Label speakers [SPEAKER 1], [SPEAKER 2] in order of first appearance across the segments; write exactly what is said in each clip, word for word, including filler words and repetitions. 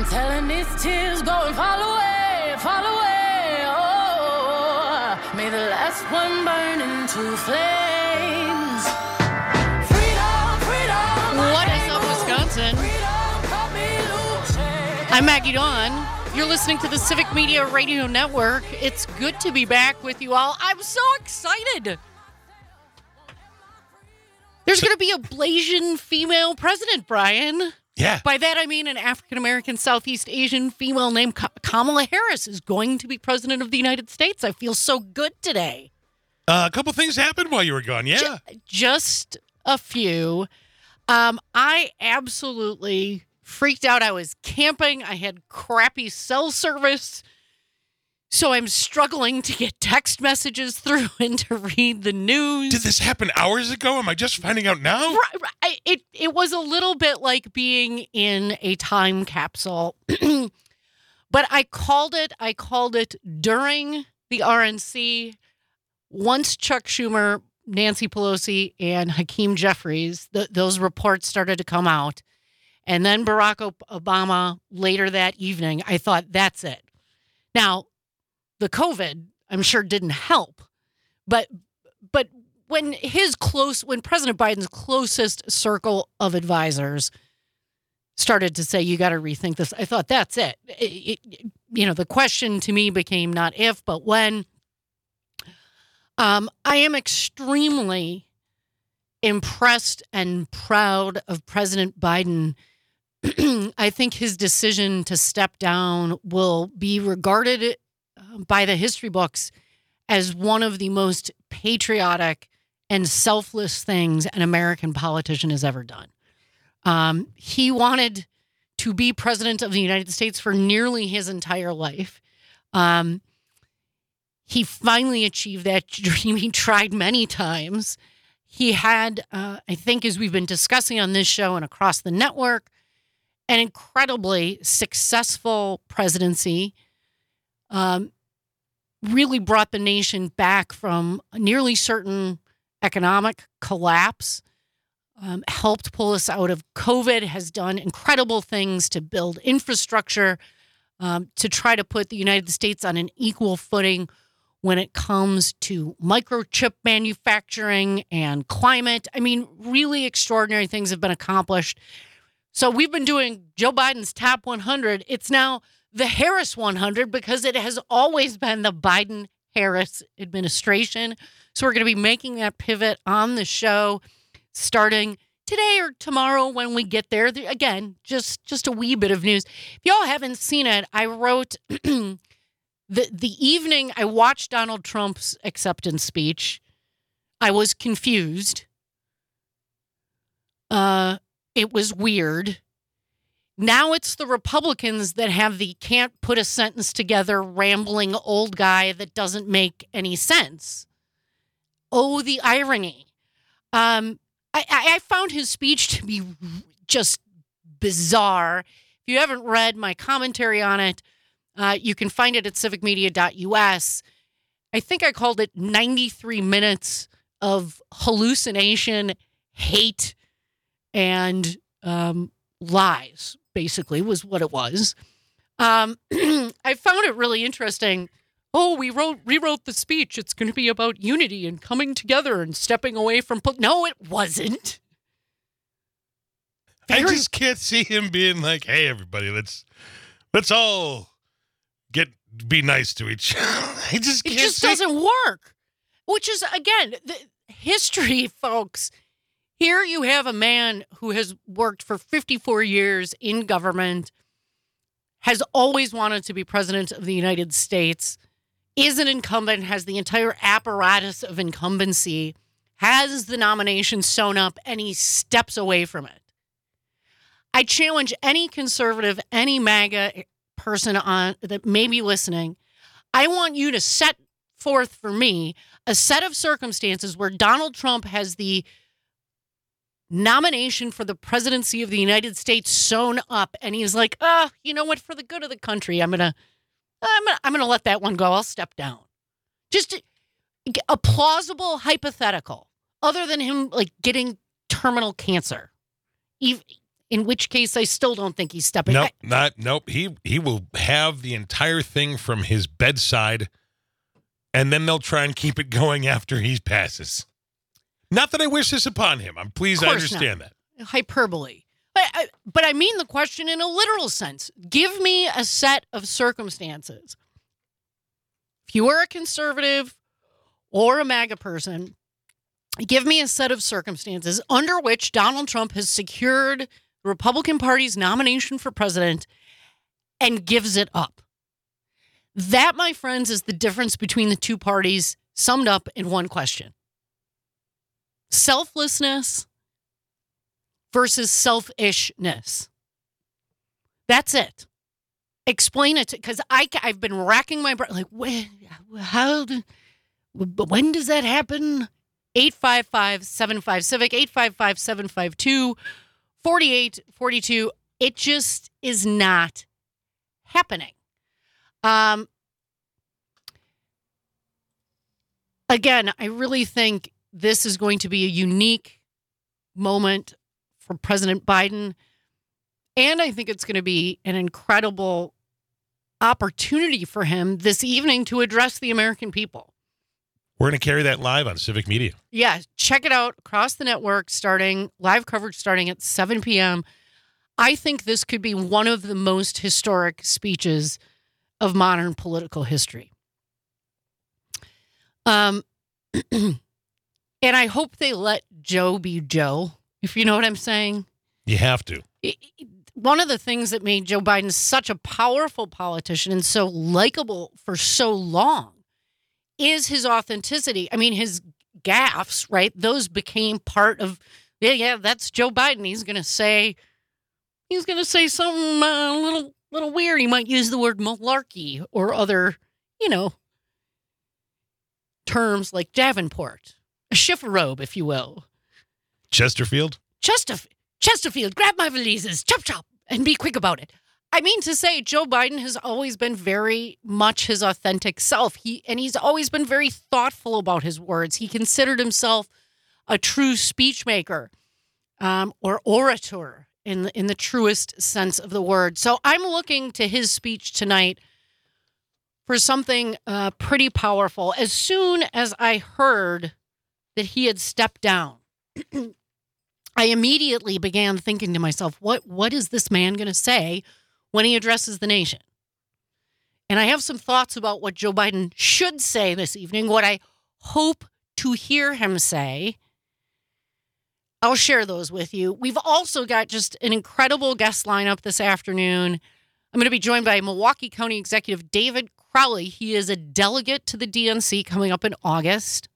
[SPEAKER 1] I'm telling these tears go and fall away, fall away. Oh, may the last one burn into flames. Freedom, freedom.
[SPEAKER 2] What is up, Wisconsin? I'm Maggie Dawn. You're listening to the Civic Media Radio Network. It's good to be back with you all. I'm so excited. There's going to be a Blasian female president, Brian.
[SPEAKER 3] Yeah.
[SPEAKER 2] By that, I mean an African-American, Southeast Asian female named Kamala Harris is going to be president of the United States. I feel so good today.
[SPEAKER 3] Uh, a couple things happened while you were gone, yeah.
[SPEAKER 2] J- just a few. Um, I absolutely freaked out. I was camping. I had crappy cell service. So I'm struggling to get text messages through and to read the news.
[SPEAKER 3] Did this happen hours ago? Am I just finding out now?
[SPEAKER 2] Right, right. It, it was a little bit like being in a time capsule. But I called it. I called it during the R N C. Once Chuck Schumer, Nancy Pelosi, and Hakeem Jeffries, the, those reports started to come out. And then Barack Obama later that evening, I thought, that's it. Now, the COVID, I'm sure, didn't help. But but when his close, when President Biden's closest circle of advisors started to say, you got to rethink this, I thought, that's it. It, it. You know, the question to me became not if, but when. Um, I am extremely impressed and proud of President Biden. I think his decision to step down will be regarded by the history books as one of the most patriotic and selfless things an American politician has ever done. Um, he wanted to be president of the United States for nearly his entire life. Um, he finally achieved that dream. He tried many times. He had, uh, I think, as we've been discussing on this show and across the network, an incredibly successful presidency. Um, really brought the nation back from a nearly certain economic collapse, um, helped pull us out of COVID, has done incredible things to build infrastructure, um, to try to put the United States on an equal footing when it comes to microchip manufacturing and climate. I mean, really extraordinary things have been accomplished. So we've been doing Joe Biden's top one hundred. It's now the Harris one hundred because it has always been the Biden-Harris administration. So we're going to be making that pivot on the show starting today or tomorrow when we get there. Again, just, just a wee bit of news. If y'all haven't seen it, I wrote the the evening I watched Donald Trump's acceptance speech. I was confused. Uh... It was weird. Now it's the Republicans that have the can't put a sentence together rambling old guy that doesn't make any sense. Oh, the irony. Um, I, I found his speech to be just bizarre. If you haven't read my commentary on it, uh, you can find it at civic media dot u s. I think I called it ninety-three minutes of hallucination, hate, and um, lies, basically, was what it was. Um, I found it really interesting. Oh, we wrote rewrote the speech. It's going to be about unity and coming together and stepping away from... Po-. No, it wasn't.
[SPEAKER 3] Very... I just can't see him being like, hey, everybody, let's let's all get be nice to each other. I just can't
[SPEAKER 2] It just
[SPEAKER 3] see...
[SPEAKER 2] doesn't work. Which is, again, the history, folks... Here you have a man who has worked for fifty-four years in government, has always wanted to be president of the United States, is an incumbent, has the entire apparatus of incumbency, has the nomination sewn up, and he steps away from it. I challenge any conservative, any MAGA person on that may be listening. I want you to set forth for me a set of circumstances where Donald Trump has the nomination for the presidency of the United States sewn up, and he's like, "Ah, oh, you know what? For the good of the country, I'm gonna, I'm gonna, I'm gonna let that one go. I'll step down." Just a plausible hypothetical, other than him like getting terminal cancer. Even, In which case, I still don't think he's stepping.
[SPEAKER 3] Nope,
[SPEAKER 2] I,
[SPEAKER 3] not nope. He he will have the entire thing from his bedside, and then they'll try and keep it going after he passes. Not that I wish this upon him. I'm pleased I understand
[SPEAKER 2] not.
[SPEAKER 3] that.
[SPEAKER 2] Hyperbole. But I, but I mean the question in a literal sense. Give me a set of circumstances. If you were a conservative or a MAGA person, give me a set of circumstances under which Donald Trump has secured the Republican Party's nomination for president and gives it up. That, my friends, is the difference between the two parties summed up in one question. Selflessness versus selfishness. That's it. Explain it, because I I've been racking my brain like, when, how, when does that happen? eight five five, seven five Civic, eight five five, seven five two, four eight four two. It just is not happening. Um. Again, I really think this is going to be a unique moment for President Biden. And I think it's going to be an incredible opportunity for him this evening to address the American people.
[SPEAKER 3] We're going to carry that live on Civic Media.
[SPEAKER 2] Yeah, check it out across the network, starting live coverage starting at seven p.m. I think this could be one of the most historic speeches of modern political history. Um, and I hope they let Joe be Joe, if you know what I'm saying.
[SPEAKER 3] You have to.
[SPEAKER 2] It, it, one of the things that made Joe Biden such a powerful politician and so likable for so long is his authenticity. I mean, his gaffes, right? Those became part of, yeah, yeah, that's Joe Biden. He's going to say, he's going to say something uh, a little, little weird. He might use the word malarkey or other, you know, terms like Davenport, a chifferobe, if you will.
[SPEAKER 3] Chesterfield?
[SPEAKER 2] Chesterfield. Chesterfield, grab my valises, chop, chop, and be quick about it. I mean to say, Joe Biden has always been very much his authentic self. He and he's always been very thoughtful about his words. He considered himself a true speech maker, um, or orator in the, in the truest sense of the word. So I'm looking to his speech tonight for something uh, pretty powerful. As soon as I heard that he had stepped down, I immediately began thinking to myself, what what is this man going to say when he addresses the nation? And I have some thoughts about what Joe Biden should say this evening, what I hope to hear him say. I'll share those with you. We've also got just an incredible guest lineup this afternoon. I'm going to be joined by Milwaukee County Executive David Crowley. He is a delegate to the D N C coming up in August.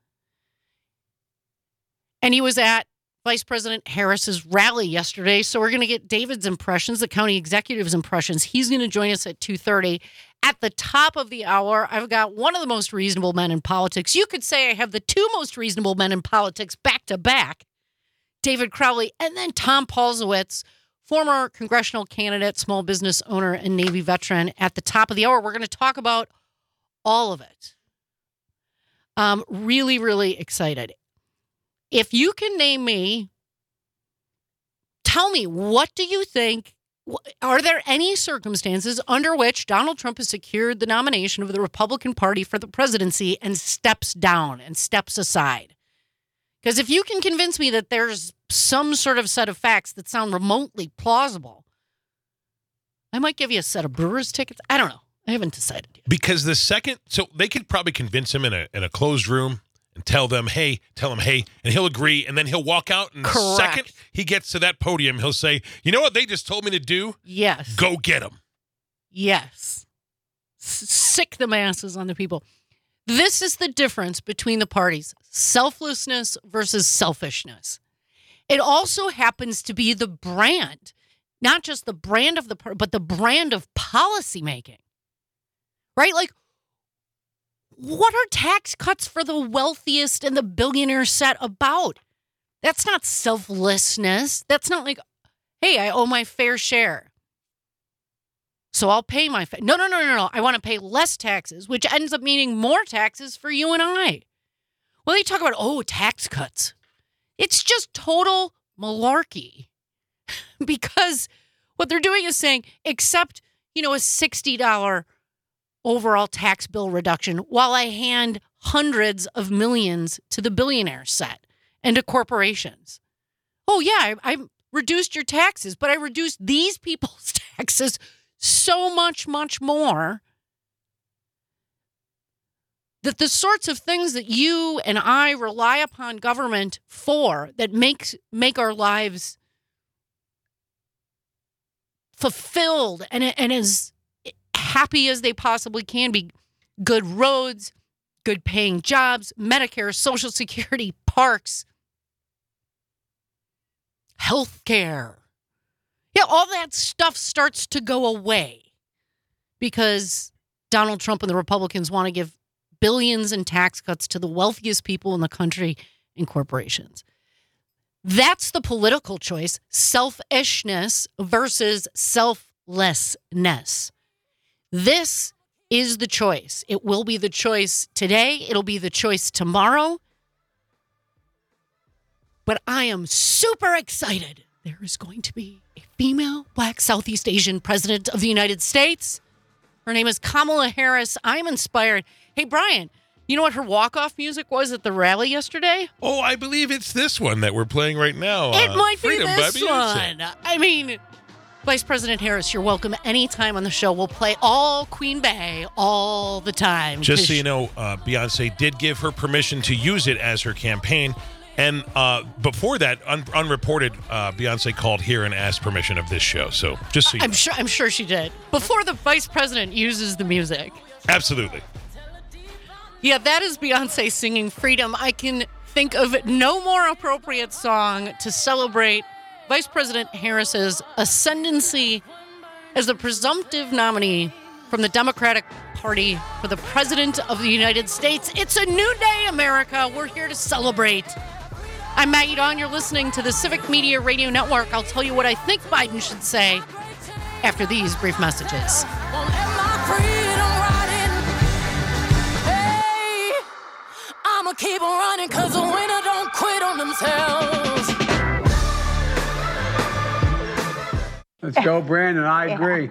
[SPEAKER 2] And he was at Vice President Harris's rally yesterday. So we're going to get David's impressions, the county executive's impressions. He's going to join us at two thirty. At the top of the hour, I've got one of the most reasonable men in politics. You could say I have the two most reasonable men in politics back to back, David Crowley, and then Tom Paulzowitz, former congressional candidate, small business owner, and Navy veteran. At the top of the hour, we're going to talk about all of it. Um, really, really excited. If you can name me, tell me, what do you think? Are there any circumstances under which Donald Trump has secured the nomination of the Republican Party for the presidency and steps down and steps aside? Because if you can convince me that there's some sort of set of facts that sound remotely plausible, I might give you a set of Brewers tickets. I don't know. I haven't decided yet.
[SPEAKER 3] Because the second, so they could probably convince him in a in a closed room and tell them, hey, tell him, hey, and he'll agree, and then he'll walk out, and the
[SPEAKER 2] Correct.
[SPEAKER 3] second he gets to that podium, he'll say, you know what they just told me to do?
[SPEAKER 2] Yes.
[SPEAKER 3] Go get him.
[SPEAKER 2] Yes. S- sick the masses on the people. This is the difference between the parties. Selflessness versus selfishness. It also happens to be the brand, not just the brand of the party, but the brand of policymaking. Right? Like, what are tax cuts for the wealthiest and the billionaire set about? That's not selflessness. That's not like, hey, I owe my fair share, so I'll pay my fa-. No, no, no, no, no. I want to pay less taxes, which ends up meaning more taxes for you and I. Well, they talk about, oh, tax cuts. It's just total malarkey. because what they're doing is saying, accept, you know, a sixty dollars overall tax bill reduction while I hand hundreds of millions to the billionaire set and to corporations. Oh, yeah, I, I reduced your taxes, but I reduced these people's taxes so much, much more that the sorts of things that you and I rely upon government for that makes make our lives fulfilled and, and as happy as they possibly can be, good roads, good paying jobs, Medicare, Social Security, parks, health care. Yeah, all that stuff starts to go away because Donald Trump and the Republicans want to give billions in tax cuts to the wealthiest people in the country and corporations. That's the political choice, selfishness versus selflessness. This is the choice. It will be the choice today. It'll be the choice tomorrow. But I am super excited. There is going to be a female Black Southeast Asian president of the United States. Her name is Kamala Harris. I'm inspired. Hey, Brian, you know what her walk-off music was at the rally yesterday?
[SPEAKER 3] Oh, I believe it's this one that we're playing right now.
[SPEAKER 2] It
[SPEAKER 3] uh,
[SPEAKER 2] might
[SPEAKER 3] Freedom
[SPEAKER 2] be this
[SPEAKER 3] by Beyonce.
[SPEAKER 2] one. I mean, Vice President Harris, you're welcome anytime on the show. We'll play all Queen Bey all the time.
[SPEAKER 3] Just so you know, uh, Beyonce did give her permission to use it as her campaign. And uh, before that, un- unreported, uh, Beyonce called here and asked permission of this show. So just so you
[SPEAKER 2] I'm
[SPEAKER 3] know.
[SPEAKER 2] sure, I'm sure she did. Before the vice president uses the music.
[SPEAKER 3] Absolutely.
[SPEAKER 2] Yeah, that is Beyonce singing Freedom. I can think of no more appropriate song to celebrate Vice President Harris's ascendancy as the presumptive nominee from the Democratic Party for the President of the United States. It's a new day, America. We're here to celebrate. I'm Maggie Dawn. You're listening to the Civic Media Radio Network. I'll tell you what I think Biden should say after these brief messages.
[SPEAKER 1] Won't let my freedom rot in. Hey, I'ma keep on running cause the winner don't quit on themselves.
[SPEAKER 4] Let's go, Brandon. I agree.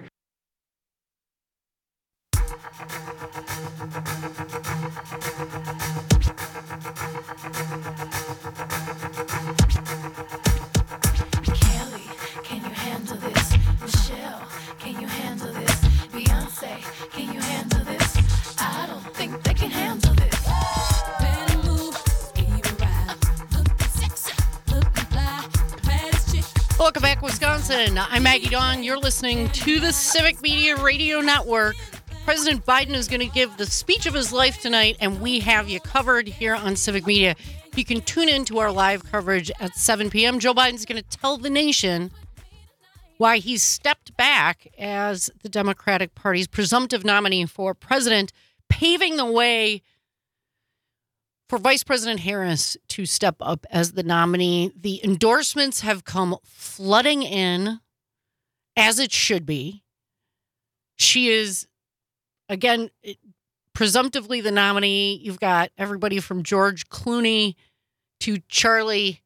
[SPEAKER 1] Kelly, can you handle this? Michelle, can you handle this? Beyonce, can you handle this? I don't think they can handle this. Better move, even ride. Looking sexy, looking fly, baddest chick.
[SPEAKER 2] Welcome back, Wisconsin. I'm Maggie Dawn. You're listening to the Civic Media Radio Network. President Biden is going to give the speech of his life tonight, and we have you covered here on Civic Media. You can tune in to our live coverage at seven p.m. Joe Biden's going to tell the nation why he's stepped back as the Democratic Party's presumptive nominee for president, paving the way for Vice President Harris to step up as the nominee. The endorsements have come flooding in, as it should be. She is, again, presumptively the nominee. You've got everybody from George Clooney to Charlie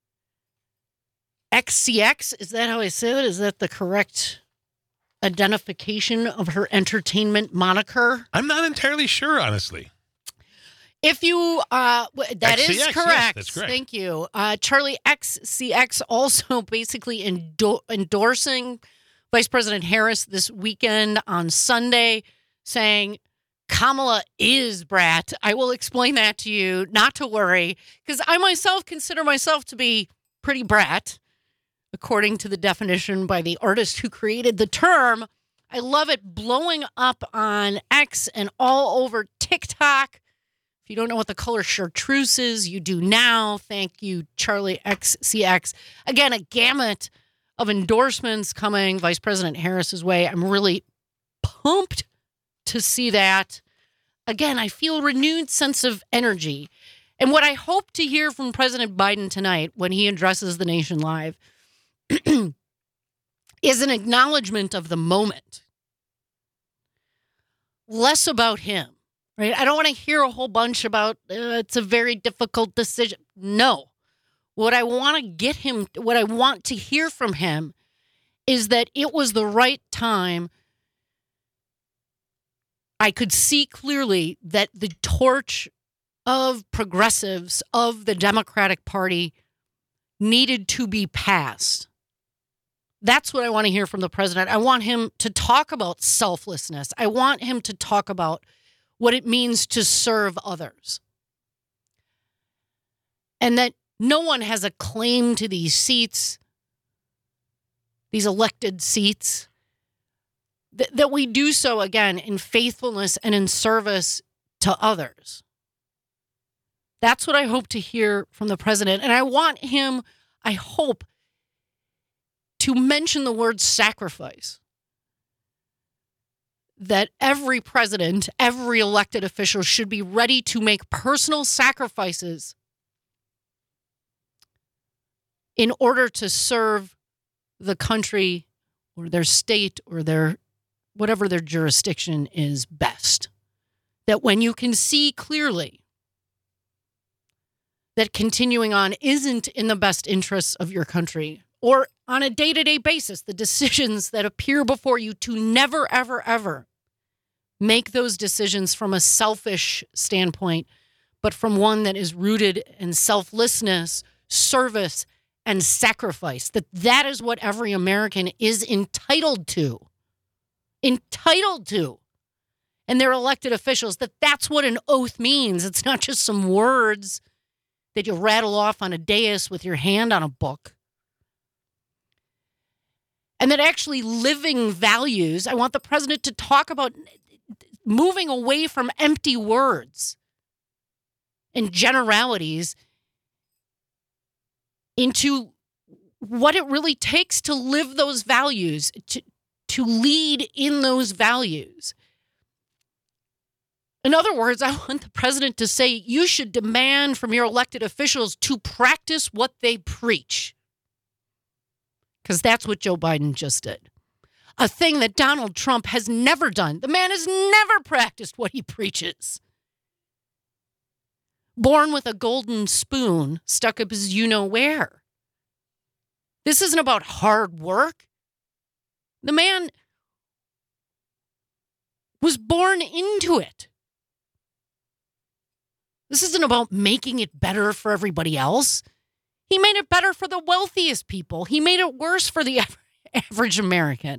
[SPEAKER 2] X C X. Is that how I say that? Is that the correct identification of her entertainment moniker?
[SPEAKER 3] I'm not entirely sure, honestly.
[SPEAKER 2] If you, uh, w- that
[SPEAKER 3] X C
[SPEAKER 2] is
[SPEAKER 3] X,
[SPEAKER 2] correct.
[SPEAKER 3] yes, that's correct.
[SPEAKER 2] Thank you. Uh, Charlie X C X also basically endo- endorsing Vice President Harris this weekend on Sunday, saying Kamala is brat. I will explain that to you, not to worry, because I myself consider myself to be pretty brat, according to the definition by the artist who created the term. I love it blowing up on X and all over TikTok. If you don't know what the color chartreuse is, you do now. Thank you, Charlie X C X. Again, a gamut of endorsements coming Vice President Harris's way. I'm really pumped to see that. Again, I feel a renewed sense of energy. And what I hope to hear from President Biden tonight when he addresses the nation live is an acknowledgement of the moment. Less about him. Right? I don't want to hear a whole bunch about uh, it's a very difficult decision. No. What I want to get him, what I want to hear from him is that it was the right time. I could see clearly that the torch of progressives, of the Democratic Party, needed to be passed. That's what I want to hear from the president. I want him to talk about selflessness. I want him to talk about what it means to serve others. And that no one has a claim to these seats, these elected seats, th- that we do so, again, in faithfulness and in service to others. That's what I hope to hear from the president. And I want him, I hope, to mention the word sacrifice. That every president, every elected official should be ready to make personal sacrifices in order to serve the country or their state or their whatever their jurisdiction is best. That when you can see clearly that continuing on isn't in the best interests of your country, or on a day-to-day basis, the decisions that appear before you, to never, ever, ever make those decisions from a selfish standpoint, but from one that is rooted in selflessness, service, and sacrifice. That that is what every American is entitled to. Entitled to. And their elected officials, that that's what an oath means. It's not just some words that you rattle off on a dais with your hand on a book. And that actually living values, I want the president to talk about moving away from empty words and generalities into what it really takes to live those values, to, to lead in those values. In other words, I want the president to say you should demand from your elected officials to practice what they preach. Because that's what Joe Biden just did. A thing that Donald Trump has never done. The man has never practiced what he preaches. Born with a golden spoon stuck up his you-know-where. This isn't about hard work. The man was born into it. This isn't about making it better for everybody else. He made it better for the wealthiest people. He made it worse for the average American.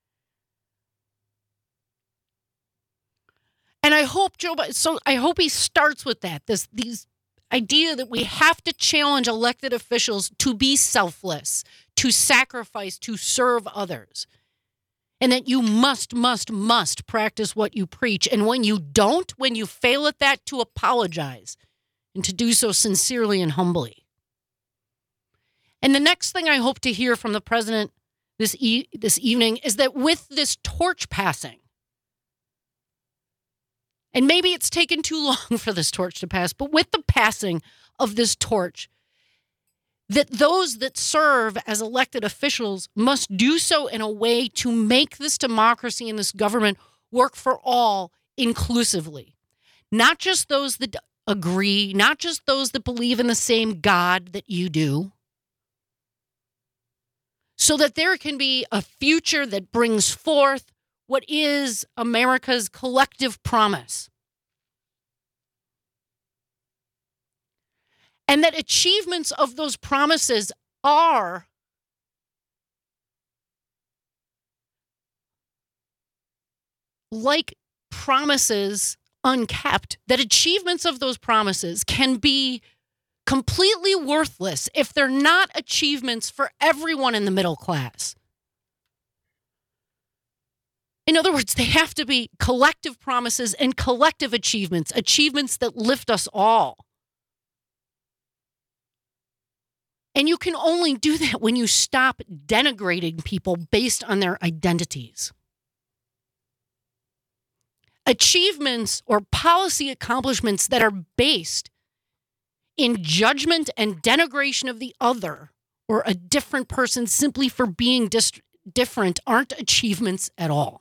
[SPEAKER 2] And I hope Joe Biden, so I hope he starts with that, this these idea that we have to challenge elected officials to be selfless, to sacrifice, to serve others. And that you must, must, must practice what you preach. And when you don't, when you fail at that, to apologize and to do so sincerely and humbly. And the next thing I hope to hear from the president this e- this evening is that with this torch passing, and maybe it's taken too long for this torch to pass, but with the passing of this torch, that those that serve as elected officials must do so in a way to make this democracy and this government work for all inclusively. Not just those that agree, not just those that believe in the same God that you do. So that there can be a future that brings forth what is America's collective promise. And that achievements of those promises are like promises unkept, that achievements of those promises can be completely worthless if they're not achievements for everyone in the middle class. In other words, they have to be collective promises and collective achievements, achievements that lift us all. And you can only do that when you stop denigrating people based on their identities. Achievements or policy accomplishments that are based in judgment and denigration of the other or a different person simply for being dis- different aren't achievements at all.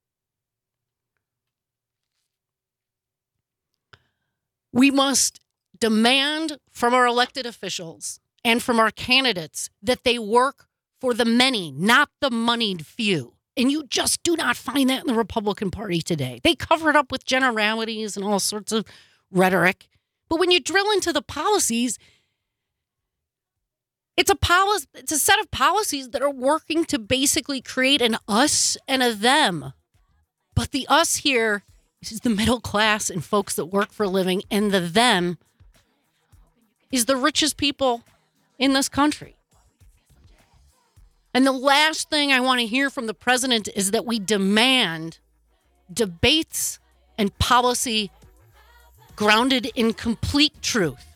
[SPEAKER 2] We must demand from our elected officials and from our candidates that they work for the many, not the moneyed few. And you just do not find that in the Republican Party today. They cover it up with generalities and all sorts of rhetoric. But when you drill into the policies, it's a policy, it's a set of policies that are working to basically create an us and a them. But the us here is the middle class and folks that work for a living, and the them is the richest people in this country. And the last thing I want to hear from the president is that we demand debates and policy grounded in complete truth.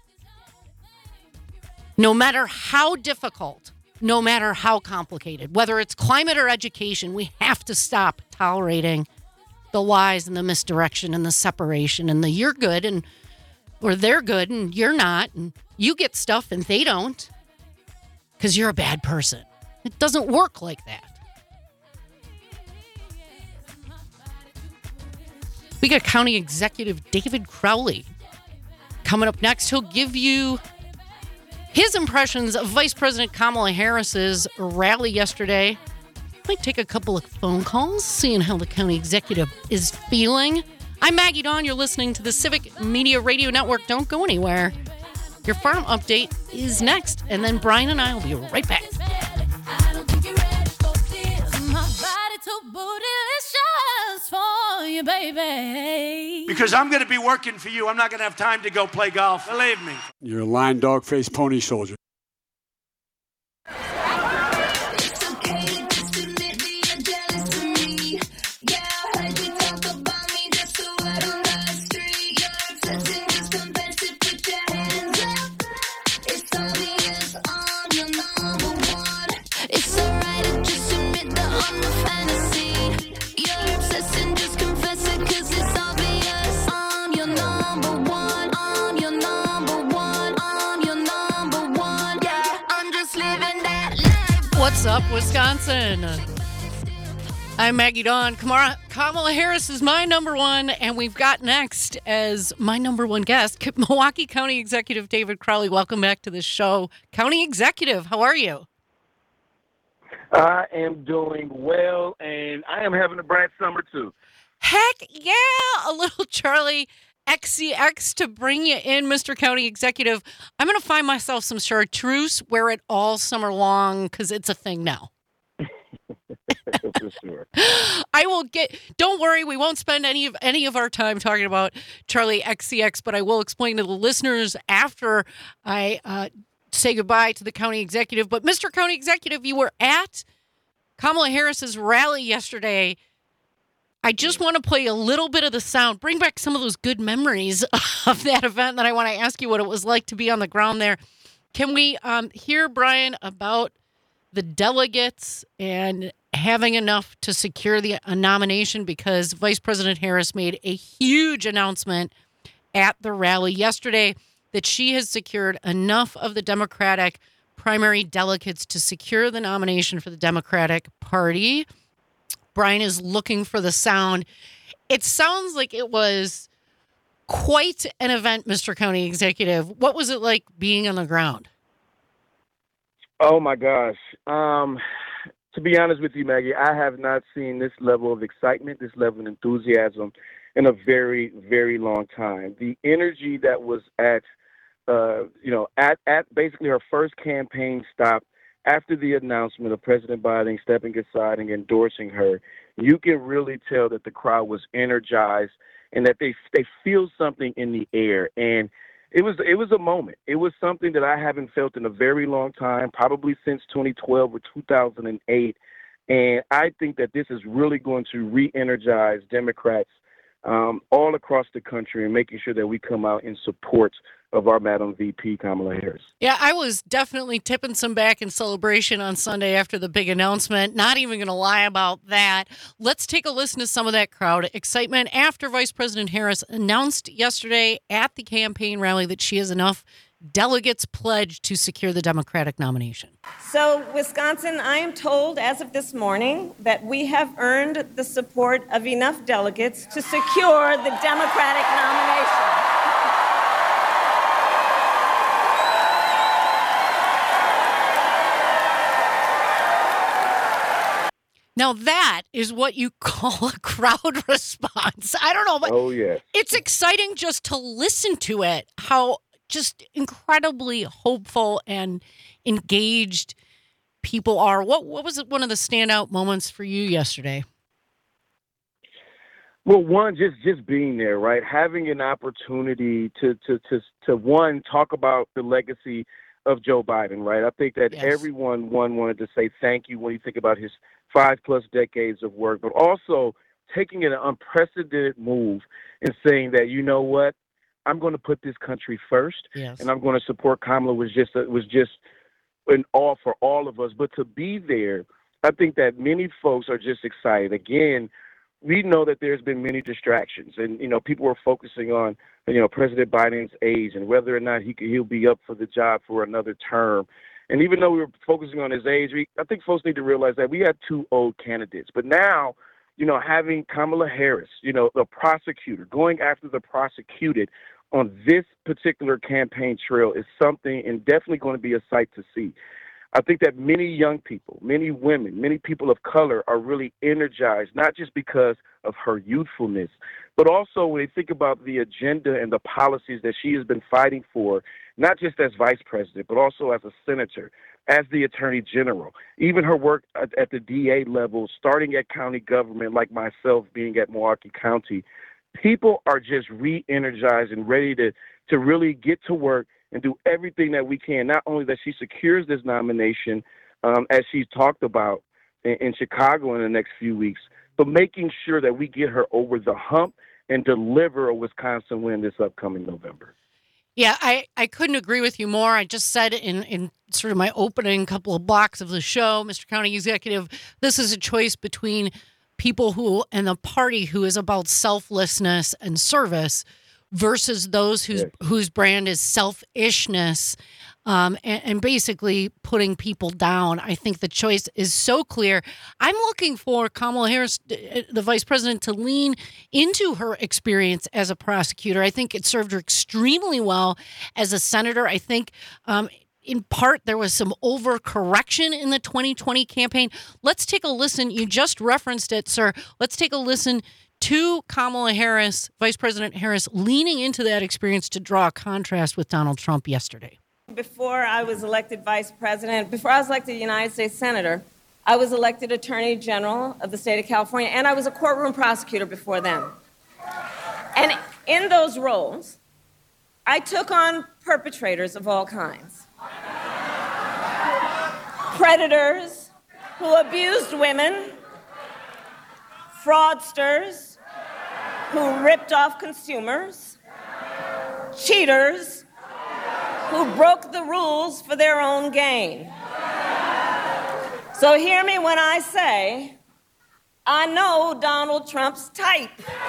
[SPEAKER 2] No matter how difficult, no matter how complicated, whether it's climate or education, we have to stop tolerating the lies and the misdirection and the separation and the you're good and or they're good and you're not and you get stuff and they don't because you're a bad person. It doesn't work like that. We got County Executive David Crowley coming up next. He'll give you his impressions of Vice President Kamala Harris's rally yesterday. Might take a couple of phone calls, seeing how the county executive is feeling. I'm Maggie Dawn. You're listening to the Civic Media Radio Network. Don't go anywhere. Your farm update is next, and then Brian and I will be right back. For you, baby.
[SPEAKER 5] Because I'm going to be working for you. I'm not going to have time to go play golf. Believe me.
[SPEAKER 4] You're a lying dog-faced pony soldier.
[SPEAKER 2] What's up, Wisconsin? I'm Maggie Dawn. Kamala, Kamala Harris is my number one, and we've got next as my number one guest, Milwaukee County Executive David Crowley. Welcome back to the show. County Executive, how are you?
[SPEAKER 6] I am doing well, and I am having a bright summer, too.
[SPEAKER 2] Heck yeah! A little Charlie X C X to bring you in, Mister County Executive. I'm going to find myself some chartreuse, wear it all summer long, because it's a thing now.
[SPEAKER 6] For sure.
[SPEAKER 2] I will get, don't worry, we won't spend any of any of our time talking about Charlie X C X, but I will explain to the listeners after I uh, say goodbye to the county executive. But Mister County Executive, you were at Kamala Harris's rally yesterday. I just want to play a little bit of the sound, bring back some of those good memories of that event. Then I want to ask you what it was like to be on the ground there. Can we um, hear, Brian, about the delegates and having enough to secure the a nomination? Because Vice President Harris made a huge announcement at the rally yesterday that she has secured enough of the Democratic primary delegates to secure the nomination for the Democratic Party. Brian is looking for the sound. It sounds like it was quite an event, Mister County Executive. What was it like being on the ground?
[SPEAKER 6] Oh, my gosh. Um, to be honest with you, Maggie, I have not seen this level of excitement, this level of enthusiasm in a very, very long time. The energy that was at, uh, you know, at, at basically her first campaign stop after the announcement of President Biden stepping aside and endorsing her, you can really tell that the crowd was energized and that they they feel something in the air. And it was it was a moment. It was something that I haven't felt in a very long time, probably since twenty twelve or two thousand eight. And I think that this is really going to re-energize Democrats um, all across the country and making sure that we come out in support of our Madam V P, Kamala Harris.
[SPEAKER 2] Yeah, I was definitely tipping some back in celebration on Sunday after the big announcement. Not even going to lie about that. Let's take a listen to some of that crowd excitement after Vice President Harris announced yesterday at the campaign rally that she has enough delegates pledged to secure the Democratic nomination.
[SPEAKER 7] So, Wisconsin, I am told as of this morning that we have earned the support of enough delegates to secure the Democratic nomination.
[SPEAKER 2] Now that is what you call a crowd response. I don't know, but
[SPEAKER 6] Oh, yes.
[SPEAKER 2] it's exciting just to listen to it, how just incredibly hopeful and engaged people are. What what was one of the standout moments for you yesterday?
[SPEAKER 6] Well, one, just just being there, right? Having an opportunity to to to to one talk about the legacy of Joe Biden, right? I think that
[SPEAKER 2] Yes.
[SPEAKER 6] everyone one wanted to say thank you when you think about his five plus decades of work, but also taking an unprecedented move and saying that, you know what, I'm going to put this country first,
[SPEAKER 2] Yes.
[SPEAKER 6] and I'm going to support Kamala was just a, was just an all for all of us. But to be there, I think that many folks are just excited. Again, we know that there's been many distractions, and you know people are focusing on you know President Biden's age and whether or not he could, he'll be up for the job for another term. And even though we were focusing on his age, we, I think folks need to realize that we had two old candidates. But now, you know, having Kamala Harris, you know, the prosecutor, going after the prosecuted on this particular campaign trail is something and definitely going to be a sight to see. I think that many young people, many women, many people of color are really energized, not just because of her youthfulness, but also when they think about the agenda and the policies that she has been fighting for, not just as vice president, but also as a senator, as the attorney general, even her work at, at the D A level, starting at county government, like myself being at Milwaukee County. People are just re-energized and ready to, to really get to work and do everything that we can, not only that she secures this nomination, um, as she's talked about in, in Chicago in the next few weeks, but making sure that we get her over the hump and deliver a Wisconsin win this upcoming November.
[SPEAKER 2] Yeah, I, I couldn't agree with you more. I just said in, in sort of my opening couple of blocks of the show, Mister County Executive, this is a choice between people who and the party who is about selflessness and service versus those whose
[SPEAKER 6] Yes.
[SPEAKER 2] whose brand is selfishness um, and, and basically putting people down. I think the choice is so clear. I'm looking for Kamala Harris, the vice president, to lean into her experience as a prosecutor. I think it served her extremely well as a senator. I think um, in part, there was some overcorrection in the twenty twenty campaign. Let's take a listen. You just referenced it, sir. Let's take a listen to Kamala Harris, Vice President Harris, leaning into that experience to draw a contrast with Donald Trump yesterday.
[SPEAKER 7] Before I was elected vice president, before I was elected United States Senator, I was elected Attorney General of the state of California, and I was a courtroom prosecutor before then. And in those roles, I took on perpetrators of all kinds. Predators who abused women, fraudsters who ripped off consumers, cheaters who broke the rules for their own gain. So hear me when I say, I know Donald Trump's type.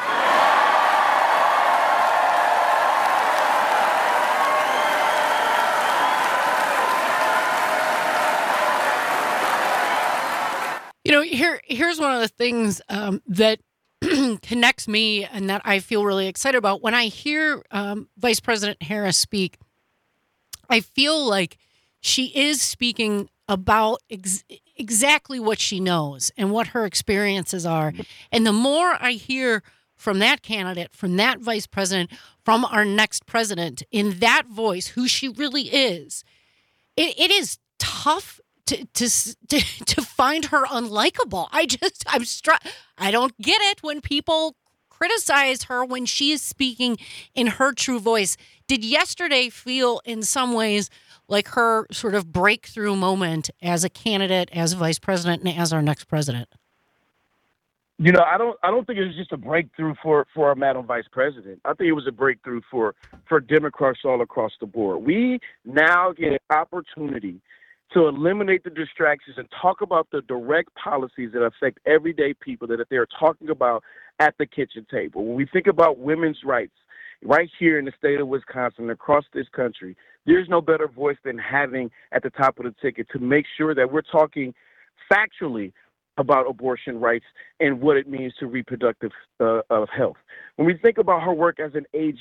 [SPEAKER 2] You know, here here's one of the things um, that connects me and that I feel really excited about. When I hear um, Vice President Harris speak, I feel like she is speaking about ex- exactly what she knows and what her experiences are. And the more I hear from that candidate, from that vice president, from our next president, in that voice, who she really is, it, it is tough to, to to to find her unlikable. I just I'm struck. I don't get it when people criticize her when she is speaking in her true voice. Did yesterday feel in some ways like her sort of breakthrough moment as a candidate, as a vice president, and as our next president?
[SPEAKER 6] You know, I don't I don't think it was just a breakthrough for, for our Madam Vice President. I think it was a breakthrough for, for Democrats all across the board. We now get an opportunity to eliminate the distractions and talk about the direct policies that affect everyday people that they're talking about at the kitchen table. When we think about women's rights right here in the state of Wisconsin, across this country, there's no better voice than having at the top of the ticket to make sure that we're talking factually about abortion rights and what it means to reproductive uh, of health. When we think about her work as an A G,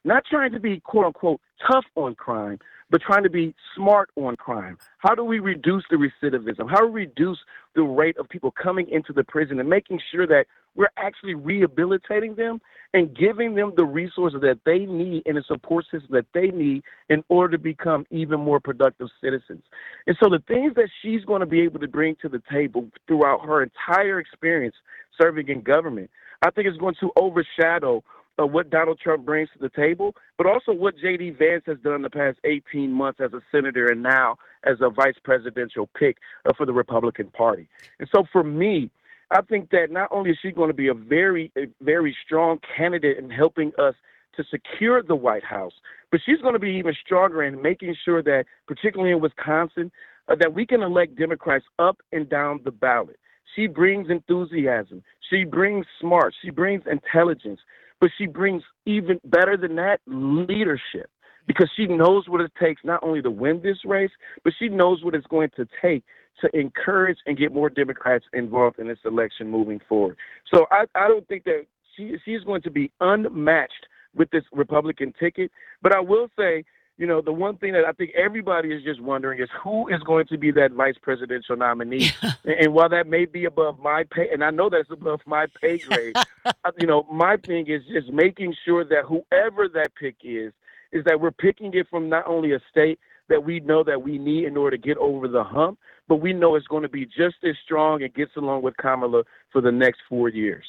[SPEAKER 6] not trying to be, quote unquote, tough on crime, but trying to be smart on crime. How do we reduce the recidivism? How do we reduce the rate of people coming into the prison and making sure that we're actually rehabilitating them and giving them the resources that they need and the support system that they need in order to become even more productive citizens. And so the things that she's going to be able to bring to the table throughout her entire experience serving in government, I think is going to overshadow uh, what Donald Trump brings to the table, but also what J D. Vance has done the past eighteen months as a senator and now as a vice presidential pick uh, for the Republican Party. And so for me, I think that not only is she going to be a very, a very strong candidate in helping us to secure the White House, but she's going to be even stronger in making sure that, particularly in Wisconsin, uh, that we can elect Democrats up and down the ballot. She brings enthusiasm. She brings smart. She brings intelligence. But she brings, even better than that, leadership, because she knows what it takes not only to win this race, but she knows what it's going to take to encourage and get more Democrats involved in this election moving forward. So I, I don't think that she she's going to be unmatched with this Republican ticket. But I will say, you know, the one thing that I think everybody is just wondering is who is going to be that vice presidential nominee. and, and while that may be above my pay, and I know that's above my pay grade, you know, my thing is just making sure that whoever that pick is, is that we're picking it from not only a state that we know that we need in order to get over the hump, but we know it's going to be just as strong and gets along with Kamala for the next four years.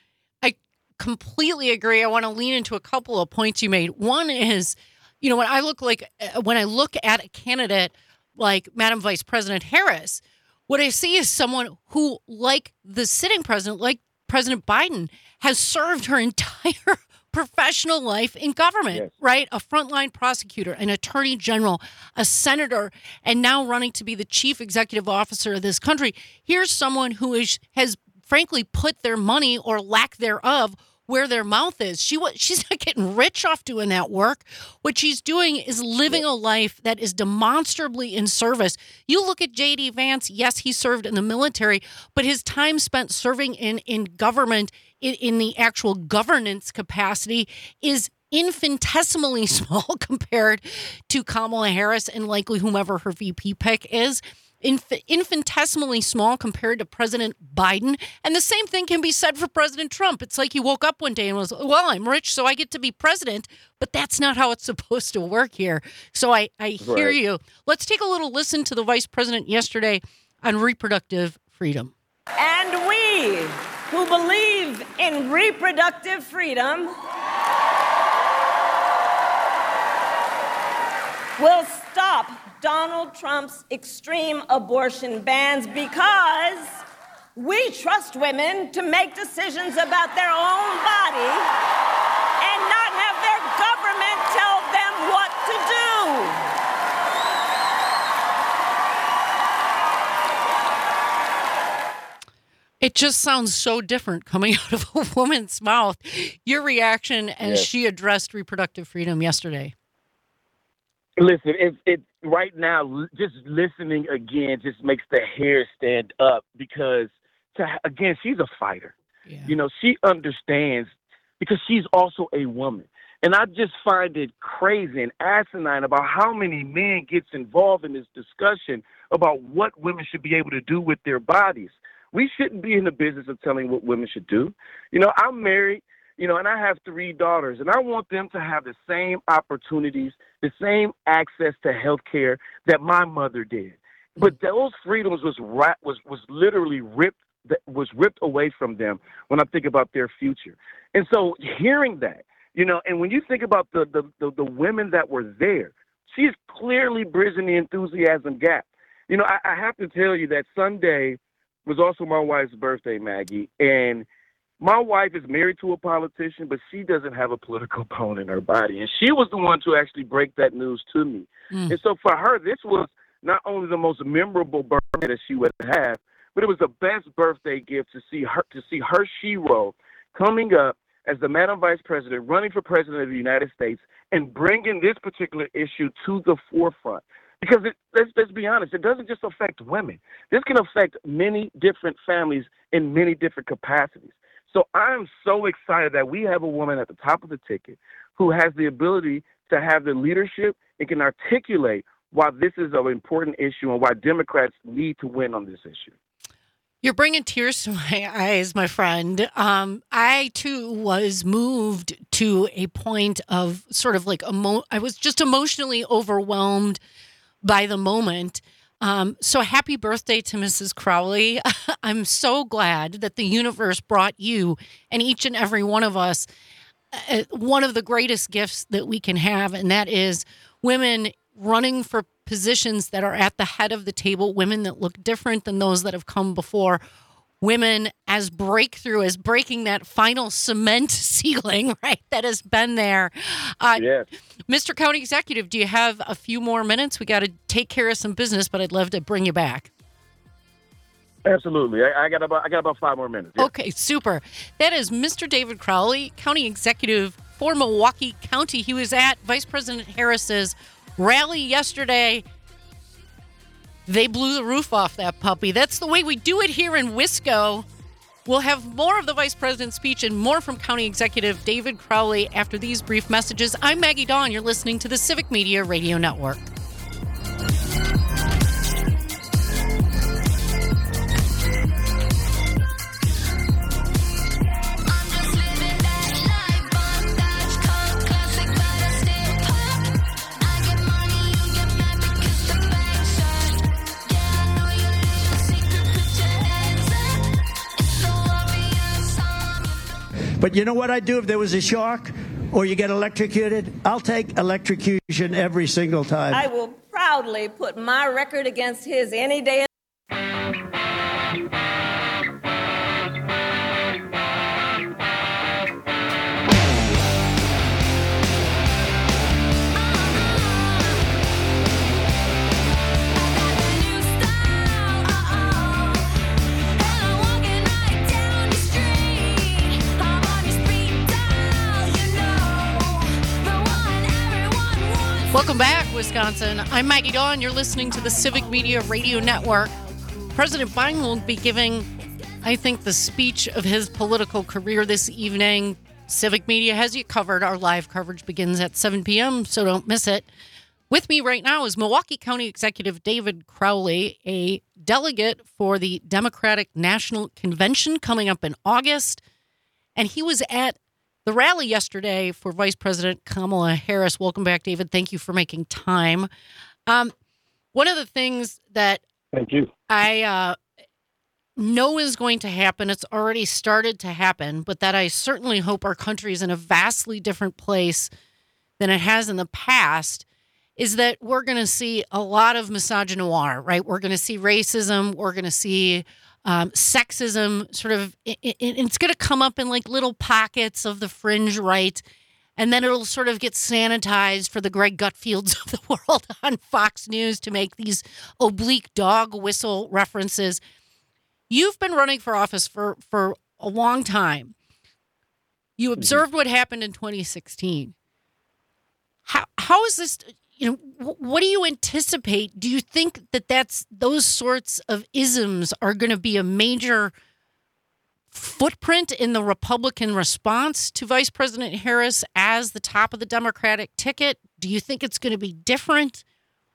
[SPEAKER 2] I completely agree. I want to lean into a couple of points you made. One is, you know, when I look like when I look at a candidate like Madam Vice President Harris, what I see is someone who, like the sitting president, like President Biden, has served her entire professional life in government, yes. right? A frontline prosecutor, an attorney general, a senator, and now running to be the chief executive officer of this country. Here's someone who is has frankly put their money or lack thereof where their mouth is. She she's not getting rich off doing that work. What she's doing is living a life that is demonstrably in service. You look at J D. Vance, yes, he served in the military, but his time spent serving in, in government, in, in the actual governance capacity, is infinitesimally small compared to Kamala Harris and likely whomever her V P pick is. Inf- infinitesimally small compared to President Biden. And the same thing can be said for President Trump. It's like he woke up one day and was, well, I'm rich, so I get to be president. But that's not how it's supposed to work here. So I, I hear right. you. Let's take a little listen to the vice president yesterday on reproductive freedom.
[SPEAKER 7] And we who believe in reproductive freedom will stop Donald Trump's extreme abortion bans because we trust women to make decisions about their own body and not have their government tell them what to
[SPEAKER 2] do. It just sounds so different coming out of a woman's mouth. Your reaction as yes. she addressed reproductive freedom yesterday.
[SPEAKER 6] Listen, it, it right now, just listening again just makes the hair stand up because, to, again, she's a fighter. Yeah. You know, she understands because she's also a woman. And I just find it crazy and asinine about how many men gets involved in this discussion about what women should be able to do with their bodies. We shouldn't be in the business of telling what women should do. You know, I'm married. You know, and I have three daughters, and I want them to have the same opportunities, the same access to health care that my mother did. But those freedoms was was was literally ripped was ripped away from them when I think about their future. And so hearing that, you know, and when you think about the the the, the women that were there, she's clearly bridging the enthusiasm gap. You know, I, I have to tell you that Sunday was also my wife's birthday, Maggie, and my wife is married to a politician, but she doesn't have a political bone in her body. And she was the one to actually break that news to me. Mm. And so for her, this was not only the most memorable birthday that she would have, but it was the best birthday gift to see her, to see her shero coming up as the Madam Vice President, running for President of the United States, and bringing this particular issue to the forefront. Because it, let's, let's be honest, it doesn't just affect women. This can affect many different families in many different capacities. So I'm so excited that we have a woman at the top of the ticket who has the ability to have the leadership and can articulate why this is an important issue and why Democrats need to win on this issue.
[SPEAKER 2] You're bringing tears to my eyes, my friend. Um, I, too, was moved to a point of sort of like, emo- I was just emotionally overwhelmed by the moment. Um, so happy birthday to Missus Crowley. I'm so glad that the universe brought you and each and every one of us uh, one of the greatest gifts that we can have, and that is women running for positions that are at the head of the table, women that look different than those that have come before, women as breakthrough, as breaking that final cement ceiling, right, that has been there. Uh,
[SPEAKER 6] yes.
[SPEAKER 2] Mister County Executive, do you have a few more minutes? We got to take care of some business, but I'd love to bring you back.
[SPEAKER 6] Absolutely. I, I got about I got about five more minutes. Yeah.
[SPEAKER 2] Okay, super. That is Mister David Crowley, County Executive for Milwaukee County. He was at Vice President Harris's rally yesterday. They blew the roof off that puppy. That's the way we do it here in Wisco. We'll have more of the Vice President's speech and more from County Executive David Crowley after these brief messages. I'm Maggie Dawn. You're listening to the Civic Media Radio Network.
[SPEAKER 8] But you know what I'd do if there was a shark or you get electrocuted? I'll take electrocution every single time.
[SPEAKER 7] I will proudly put my record against his any day.
[SPEAKER 2] Welcome back, Wisconsin. I'm Maggie Dawn. You're listening to the Civic Media Radio Network. President Biden will be giving, I think, the speech of his political career this evening. Civic Media has you covered. Our live coverage begins at seven p.m., so don't miss it. With me right now is Milwaukee County Executive David Crowley, a delegate for the Democratic National Convention coming up in August. And he was at the rally yesterday for Vice President Kamala Harris. Welcome back, David. Thank you for making time. Um, one of the things that
[SPEAKER 6] Thank you.
[SPEAKER 2] I uh, know is going to happen, it's already started to happen, but that I certainly hope our country is in a vastly different place than it has in the past, is that we're going to see a lot of misogynoir, right? We're going to see racism. We're going to see Um, sexism, sort of, it, it, it's going to come up in like little pockets of the fringe right, and then it'll sort of get sanitized for the Greg Gutfields of the world on Fox News to make these oblique dog whistle references. You've been running for office for, for a long time. You observed what happened in twenty sixteen. How how is this? You know, what do you anticipate? Do you think that that's those sorts of isms are going to be a major footprint in the Republican response to Vice President Harris as the top of the Democratic ticket? Do you think it's going to be different?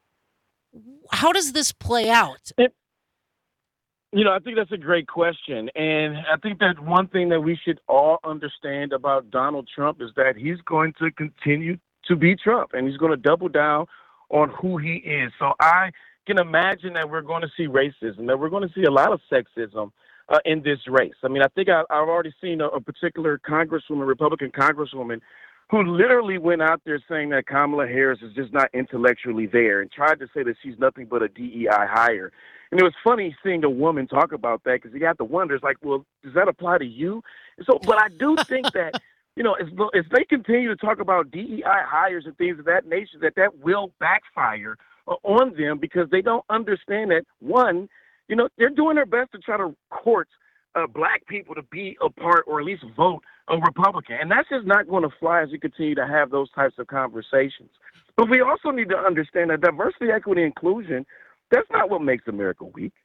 [SPEAKER 2] How does this play out?
[SPEAKER 6] It, you know, I think that's a great question. And I think that one thing that we should all understand about Donald Trump is that he's going to continue to be Trump, and he's going to double down on who he is. So I can imagine that we're going to see racism, that we're going to see a lot of sexism uh, in this race. I mean, I think I, I've already seen a, a particular congresswoman, Republican congresswoman, who literally went out there saying that Kamala Harris is just not intellectually there and tried to say that she's nothing but a D E I hire. And it was funny seeing a woman talk about that, because you have to wonder, it's like, well, does that apply to you? So, but I do think that, you know, if, if they continue to talk about D E I hires and things of that nature, that that will backfire on them, because they don't understand that, one, you know, they're doing their best to try to court uh, black people to be a part or at least vote a Republican. And that's just not going to fly as we continue to have those types of conversations. But we also need to understand that diversity, equity, inclusion, that's not what makes America weak.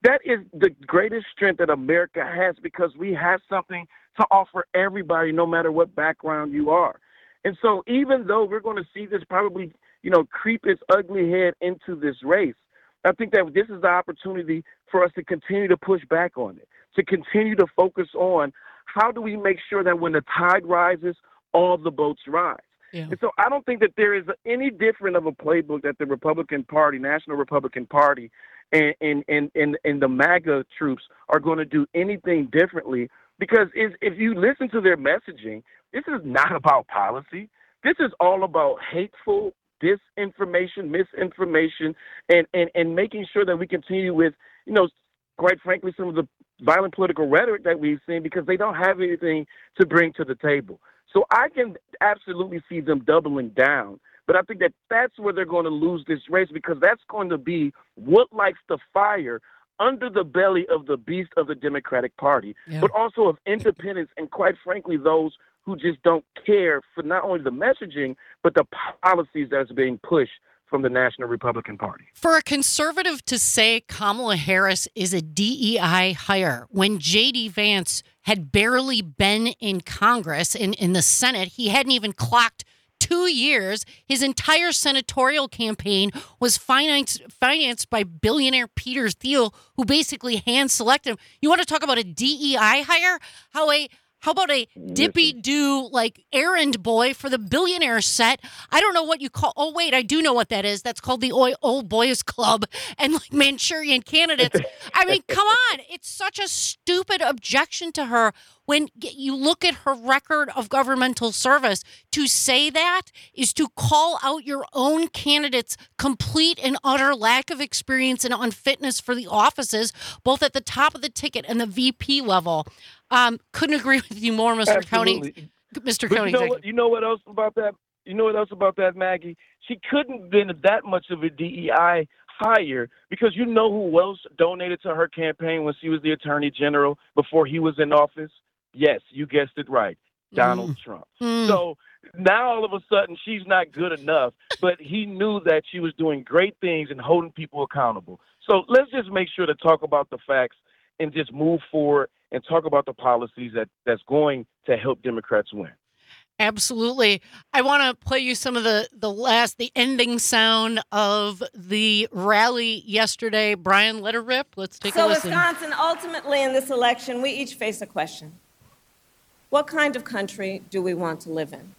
[SPEAKER 6] That is the greatest strength that America has because we have something to offer everybody, no matter what background you are. And so even though we're going to see this probably, you know, creep its ugly head into this race, I think that this is the opportunity for us to continue to push back on it, to continue to focus on how do we make sure that when the tide rises, all the boats rise. Yeah. And so I don't think that there is any different of a playbook that the Republican Party, National Republican Party, and and and, and, and the MAGA troops are going to do anything differently. Because if, if you listen to their messaging, this is not about policy. This is all about hateful disinformation, misinformation, and, and, and making sure that we continue with, you know, quite frankly, some of the violent political rhetoric that we've seen because they don't have anything to bring to the table. So I can absolutely see them doubling down. But I think that that's where they're going to lose this race because that's going to be what lights the fire under the belly of the beast of the Democratic Party, yeah. but also of independents and, quite frankly, those who just don't care for not only the messaging, but the policies that's being pushed from the National Republican Party.
[SPEAKER 2] For a conservative to say Kamala Harris is a D E I hire when J D Vance had barely been in Congress, in, in the Senate, he hadn't even clocked two years. His entire senatorial campaign was financed financed by billionaire Peter Thiel, who basically hand-selected him. You want to talk about a D E I hire? How a How about a dippy-do, like, errand boy for the billionaire set? I don't know what you call... Oh, wait, I do know what that is. That's called the Old Boys Club and, like, Manchurian Candidates. I mean, come on. It's such a stupid objection to her when you look at her record of governmental service. To say that is to call out your own candidate's complete and utter lack of experience and unfitness for the offices, both at the top of the ticket and the V P level. Um, couldn't agree with you more, Mister
[SPEAKER 6] Absolutely.
[SPEAKER 2] County. Mister
[SPEAKER 6] But
[SPEAKER 2] County
[SPEAKER 6] you know,
[SPEAKER 2] Executive.
[SPEAKER 6] what, you know what else about that? You know what else about that, Maggie? She couldn't have been that much of a D E I hire because you know who else donated to her campaign when she was the Attorney General before he was in office? Yes, you guessed it right, Donald mm. Trump. Mm. So now all of a sudden she's not good enough, but he knew that she was doing great things and holding people accountable. So let's just make sure to talk about the facts and just move forward and talk about the policies that, that's going to help Democrats win.
[SPEAKER 2] Absolutely. I want to play you some of the, the last, the ending sound of the rally yesterday. Brian, let her rip. Let's take
[SPEAKER 7] so
[SPEAKER 2] a listen.
[SPEAKER 7] So Wisconsin, ultimately in this election, we each face a question. What kind of country do we want to live in?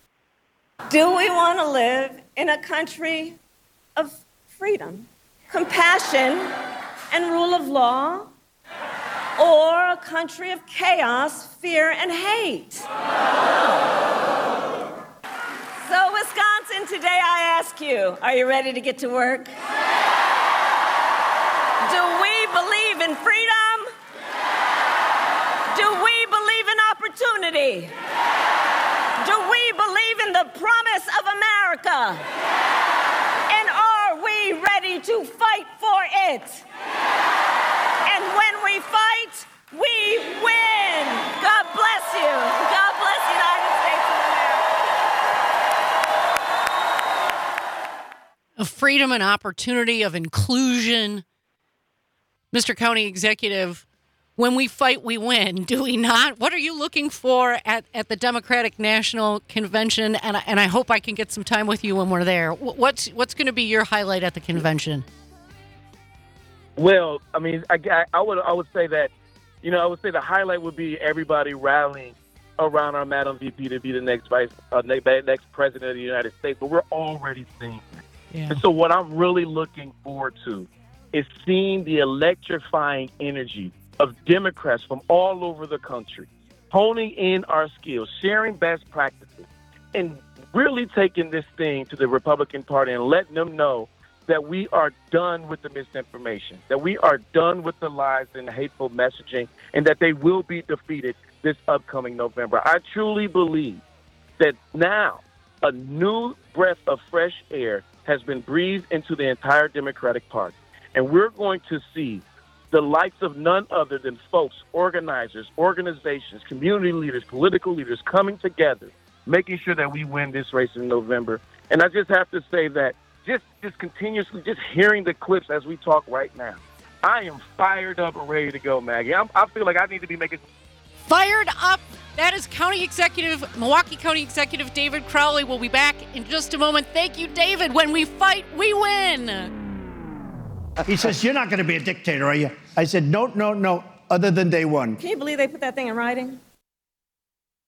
[SPEAKER 7] Do we want to live in a country of freedom, compassion, and rule of law? Or a country of chaos, fear, and hate? So, Wisconsin, today I ask you, are you ready to get to work? Do we believe in freedom? Do we believe in opportunity? Do we believe in the promise of America? And are we ready to fight for it? And when we fight, we win. God bless you. God bless the United States of America.
[SPEAKER 2] Of freedom and opportunity, of inclusion. Mister County Executive, when we fight, we win, do we not? What are you looking for at, at the Democratic National Convention? And I, and I hope I can get some time with you when we're there. What's, what's going to be your highlight at the convention?
[SPEAKER 6] Well, I mean, I, I would I would say that, you know, I would say the highlight would be everybody rallying around our Madam V P to be the next vice, uh, next president of the United States. But we're already seeing that. Yeah. And so what I'm really looking forward to is seeing the electrifying energy of Democrats from all over the country, honing in our skills, sharing best practices, and really taking this thing to the Republican Party and letting them know that we are done with the misinformation, that we are done with the lies and hateful messaging, and that they will be defeated this upcoming November. I truly believe that now a new breath of fresh air has been breathed into the entire Democratic Party, and we're going to see the likes of none other than folks, organizers, organizations, community leaders, political leaders coming together, making sure that we win this race in November. And I just have to say that Just just continuously, just hearing the clips as we talk right now, I am fired up and ready to go, Maggie. I'm, I feel like I need to be making.
[SPEAKER 2] Fired up. That is County Executive, Milwaukee County Executive David Crowley. We'll be back in just a moment. Thank you, David. When we fight, we win.
[SPEAKER 8] He says, you're not going to be a dictator, are you? I said, no, no, no, other than day one.
[SPEAKER 7] Can you believe they put that thing in writing?